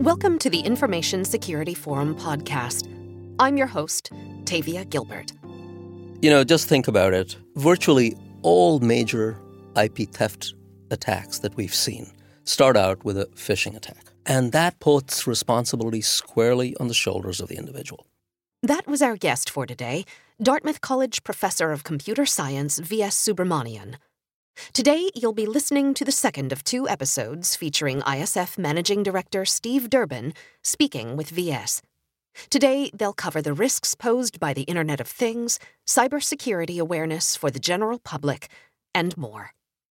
Welcome to the Information Security Forum podcast. I'm your host, Tavia Gilbert. Just think about it. Virtually all major IP theft attacks that we've seen start out with a phishing attack. And that puts responsibility squarely on the shoulders of the individual. That was our guest for today, Dartmouth College Professor of Computer Science, V.S. Subramanian. Today, you'll be listening to the second of two episodes featuring ISF Managing Director Steve Durbin speaking with V.S. Today, they'll cover the risks posed by the Internet of Things, cybersecurity awareness for the general public, and more.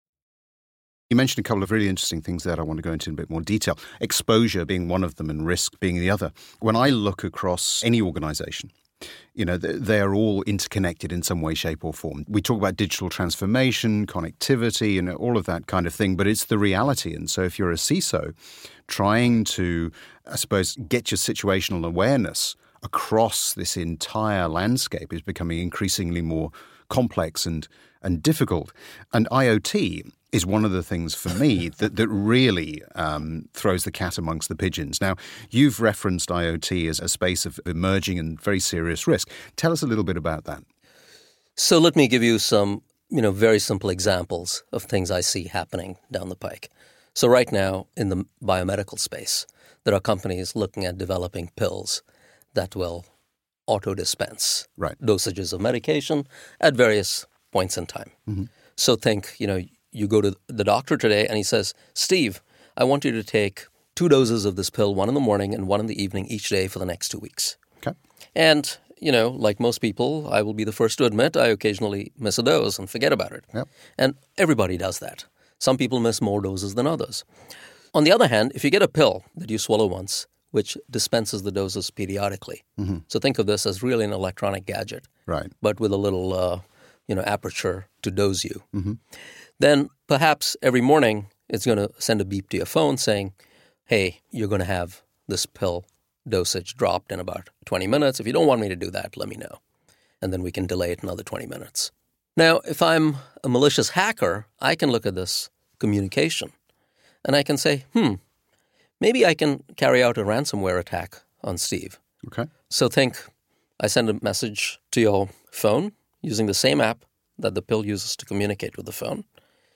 You mentioned a couple of really interesting things that I want to go into in a bit more detail. Exposure being one of them and risk being the other. When I look across any organization, they are all interconnected in some way, shape or form. We talk about digital transformation, connectivity, and all of that kind of thing, but it's the reality. And so if you're a CISO trying to, I suppose, get your situational awareness across this entire landscape is becoming increasingly more complex and difficult. And IoT is one of the things for me that really throws the cat amongst the pigeons. Now, you've referenced IoT as a space of emerging and very serious risk. Tell us a little bit about that. So let me give you some, very simple examples of things I see happening down the pike. So right now in the biomedical space, there are companies looking at developing pills that will auto-dispense dosages of medication at various points in time. Mm-hmm. So think, you go to the doctor today and he says, Steve, I want you to take 2 doses of this pill, 1 in the morning and 1 in the evening each day for the next 2 weeks. Okay. And, like most people, I will be the first to admit I occasionally miss a dose and forget about it. Yep. And everybody does that. Some people miss more doses than others. On the other hand, if you get a pill that you swallow once, which dispenses the doses periodically. Mm-hmm. So think of this as really an electronic gadget, right? But with a little, aperture to dose you. Mm-hmm. Then perhaps every morning it's going to send a beep to your phone saying, hey, you're going to have this pill dosage dropped in about 20 minutes. If you don't want me to do that, let me know. And then we can delay it another 20 minutes. Now, if I'm a malicious hacker, I can look at this communication and I can say, maybe I can carry out a ransomware attack on Steve. Okay. So think I send a message to your phone using the same app that the pill uses to communicate with the phone.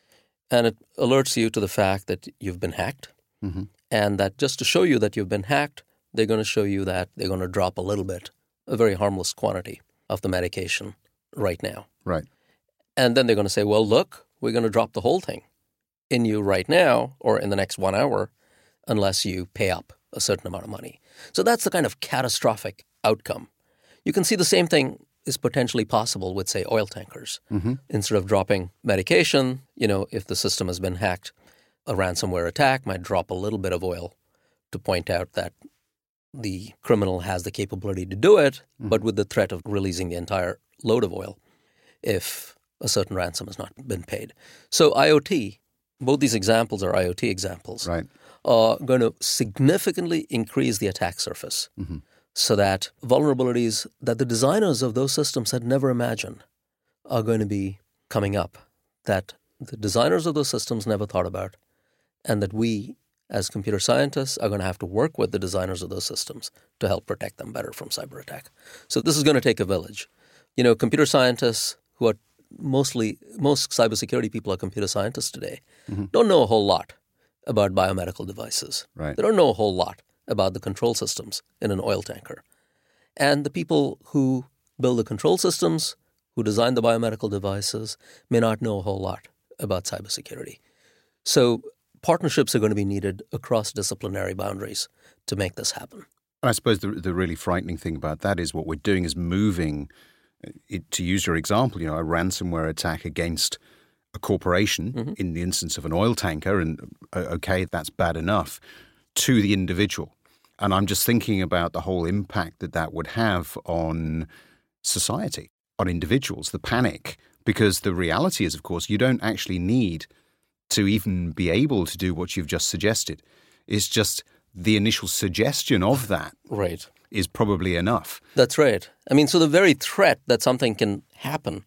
And it alerts you to the fact that you've been hacked. Mm-hmm. And that just to show you that you've been hacked, they're going to show you that they're going to drop a little bit, a very harmless quantity of the medication right now. Right. And then they're going to say, well, look, we're going to drop the whole thing in you right now or in the next 1 hour unless you pay up a certain amount of money. So that's the kind of catastrophic outcome. You can see the same thing is potentially possible with, say, oil tankers. Mm-hmm. Instead of dropping medication, if the system has been hacked, a ransomware attack might drop a little bit of oil to point out that the criminal has the capability to do it, but with the threat of releasing the entire load of oil if a certain ransom has not been paid. So IoT, both these examples are IoT examples, right, are going to significantly increase the attack surface. Mm-hmm. So that vulnerabilities that the designers of those systems had never imagined are going to be coming up, that the designers of those systems never thought about, and that we, as computer scientists, are going to have to work with the designers of those systems to help protect them better from cyber attack. So this is going to take a village. Computer scientists who are most cybersecurity people are computer scientists today, don't know a whole lot about biomedical devices. Right. They don't know a whole lot about the control systems in an oil tanker. And the people who build the control systems, who design the biomedical devices, may not know a whole lot about cybersecurity. So partnerships are going to be needed across disciplinary boundaries to make this happen. And I suppose the really frightening thing about that is what we're doing is moving, to use your example, a ransomware attack against a corporation, in the instance of an oil tanker, and okay, that's bad enough, to the individual. And I'm just thinking about the whole impact that would have on society, on individuals, the panic. Because the reality is, of course, you don't actually need to even be able to do what you've just suggested. It's just the initial suggestion of that is probably enough. That's right. I mean, so the very threat that something can happen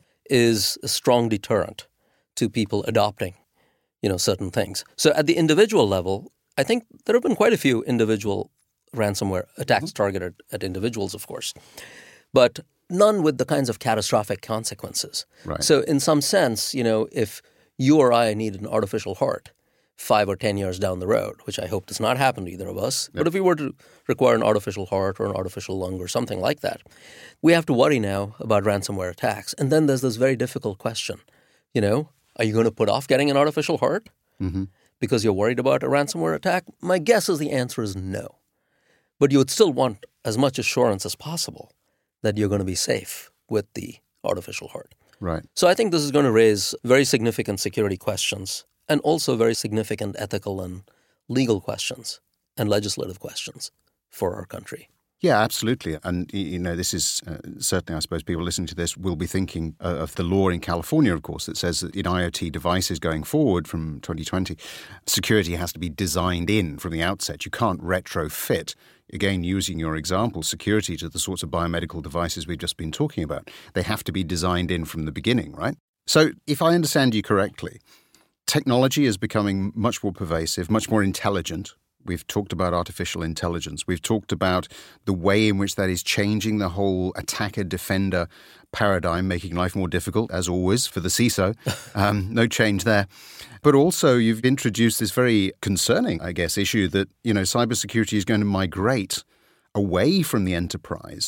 is a strong deterrent to people adopting, certain things. So at the individual level, I think there have been quite a few individual ransomware attacks targeted at individuals, of course, but none with the kinds of catastrophic consequences. Right. So in some sense, if you or I need an artificial heart 5 or 10 years down the road, which I hope does not happen to either of us, but if we were to require an artificial heart or an artificial lung or something like that, we have to worry now about ransomware attacks. And then there's this very difficult question, are you going to put off getting an artificial heart because you're worried about a ransomware attack? My guess is the answer is no. But you would still want as much assurance as possible that you're going to be safe with the artificial heart. Right. So I think this is going to raise very significant security questions and also very significant ethical and legal questions and legislative questions for our country. Yeah, absolutely. And, this is certainly, I suppose, people listening to this will be thinking of the law in California, of course, that says that in IoT devices going forward from 2020, security has to be designed in from the outset. You can't retrofit, again, using your example, security to the sorts of biomedical devices we've just been talking about. They have to be designed in from the beginning, right? So if I understand you correctly, technology is becoming much more pervasive, much more intelligent. We've talked about artificial intelligence. We've talked about the way in which that is changing the whole attacker-defender paradigm, making life more difficult, as always, for the CISO. No change there. But also you've introduced this very concerning, I guess, issue that, cybersecurity is going to migrate away from the enterprise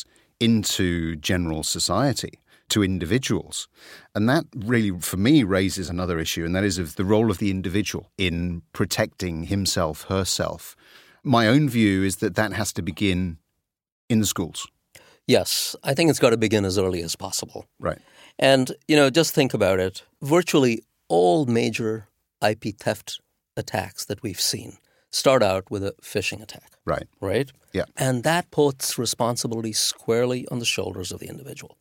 into general society, to individuals. And that really, for me, raises another issue, and that is of the role of the individual in protecting himself, herself. My own view is that has to begin in the schools. Yes, I think it's got to begin as early as possible. Right. And, just think about it. Virtually all major IP theft attacks that we've seen start out with a phishing attack. Right. Right? Yeah. And that puts responsibility squarely on the shoulders of the individual.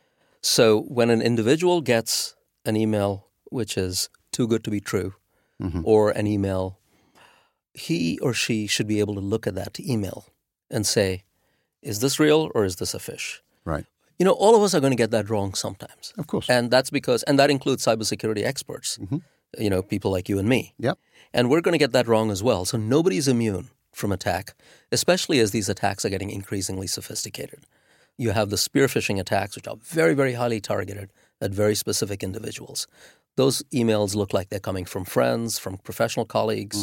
So when an individual gets an email which is too good to be true, or an email, he or she should be able to look at that email and say, is this real or is this a phish? Right. All of us are going to get that wrong sometimes. Of course. And that's because, and that includes cybersecurity experts, people like you and me. Yep. And we're going to get that wrong as well. So nobody's immune from attack, especially as these attacks are getting increasingly sophisticated. You have the spear phishing attacks, which are very, very highly targeted at very specific individuals. Those emails look like they're coming from friends, from professional colleagues.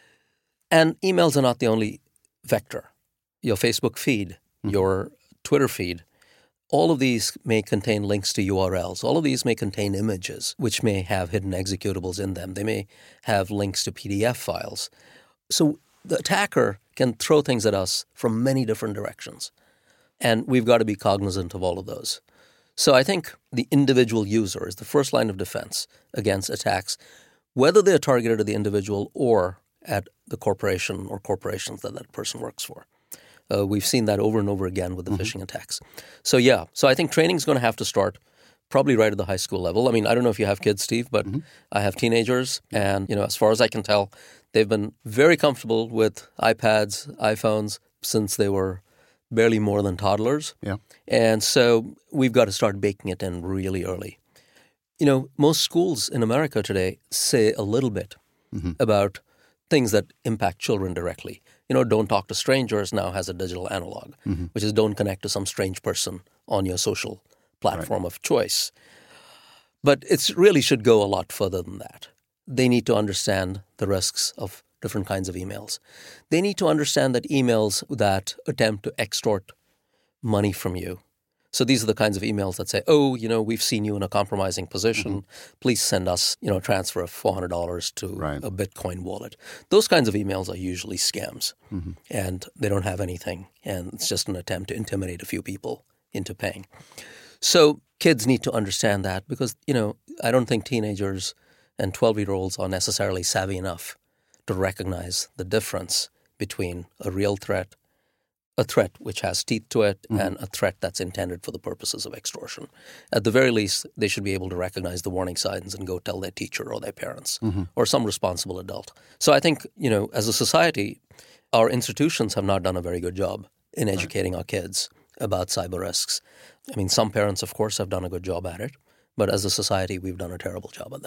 And emails are not the only vector. Your Facebook feed, your Twitter feed, all of these may contain links to URLs. All of these may contain images, which may have hidden executables in them. They may have links to PDF files. So the attacker can throw things at us from many different directions. And we've got to be cognizant of all of those. So I think the individual user is the first line of defense against attacks, whether they're targeted at the individual or at the corporation or corporations that person works for. We've seen that over and over again with the phishing attacks. So I think training is going to have to start probably right at the high school level. I mean, I don't know if you have kids, Steve, but I have teenagers. And, as far as I can tell, they've been very comfortable with iPads, iPhones since they were barely more than toddlers. Yeah. And so we've got to start baking it in really early. Most schools in America today say a little bit about things that impact children directly. Don't talk to strangers now has a digital analog, which is don't connect to some strange person on your social platform of choice. But it really should go a lot further than that. They need to understand the risks of different kinds of emails. They need to understand that emails that attempt to extort money from you. So these are the kinds of emails that say, we've seen you in a compromising position. Please send us, a transfer of $400 to a Bitcoin wallet. Those kinds of emails are usually scams, and they don't have anything. And it's just an attempt to intimidate a few people into paying. So kids need to understand that because, I don't think teenagers and 12-year-olds are necessarily savvy enough to recognize the difference between a real threat, a threat which has teeth to it, and a threat that's intended for the purposes of extortion. At the very least, they should be able to recognize the warning signs and go tell their teacher or their parents or some responsible adult. So I think, as a society, our institutions have not done a very good job in educating our kids about cyber risks. I mean, some parents, of course, have done a good job at it, but as a society, we've done a terrible job at that.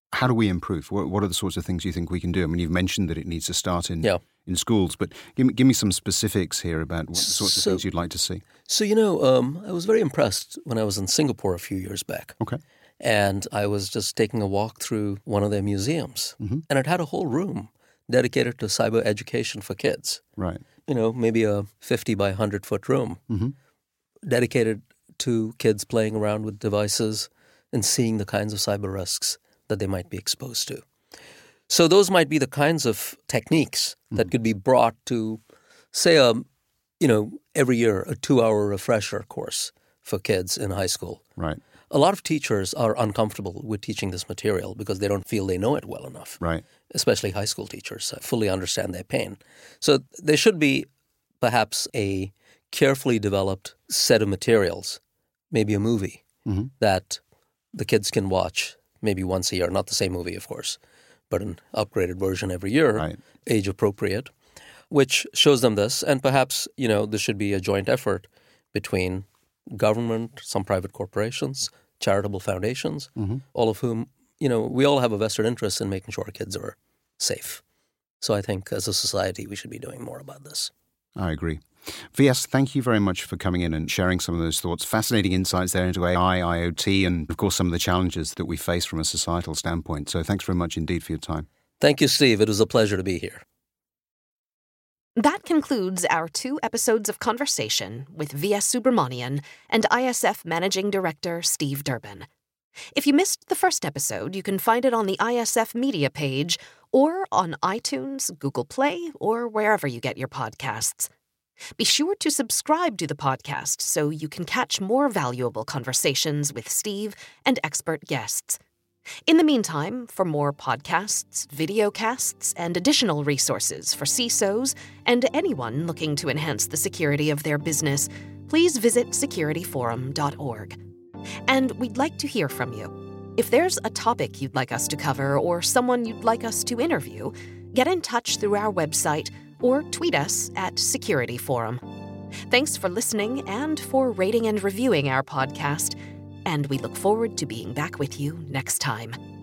How do we improve? What are the sorts of things you think we can do? I mean, you've mentioned that it needs to start in schools, but give me some specifics here about what sorts of things you'd like to see. So, I was very impressed when I was in Singapore a few years back. Okay. And I was just taking a walk through one of their museums. Mm-hmm. And it had a whole room dedicated to cyber education for kids. Right. Maybe a 50 by 100-foot room dedicated to kids playing around with devices and seeing the kinds of cyber risks that they might be exposed to. So those might be the kinds of techniques that could be brought to, say, every year a 2-hour refresher course for kids in high school. Right. A lot of teachers are uncomfortable with teaching this material because they don't feel they know it well enough. Right. Especially high school teachers fully understand their pain. So there should be perhaps a carefully developed set of materials, maybe a movie that the kids can watch maybe once a year. Not the same movie, of course, but an upgraded version every year, age appropriate, which shows them this. And perhaps, there should be a joint effort between government, some private corporations, charitable foundations, all of whom, we all have a vested interest in making sure our kids are safe. So I think as a society, we should be doing more about this. I agree. V.S., thank you very much for coming in and sharing some of those thoughts. Fascinating insights there into AI, IoT, and, of course, some of the challenges that we face from a societal standpoint. So thanks very much indeed for your time. Thank you, Steve. It was a pleasure to be here. That concludes our 2 episodes of conversation with V.S. Subramanian and ISF Managing Director Steve Durbin. If you missed the first episode, you can find it on the ISF media page or on iTunes, Google Play, or wherever you get your podcasts. Be sure to subscribe to the podcast so you can catch more valuable conversations with Steve and expert guests. In the meantime, for more podcasts, videocasts, and additional resources for CISOs and anyone looking to enhance the security of their business, please visit securityforum.org. And we'd like to hear from you. If there's a topic you'd like us to cover or someone you'd like us to interview, get in touch through our website or tweet us at Security Forum. Thanks for listening and for rating and reviewing our podcast, and we look forward to being back with you next time.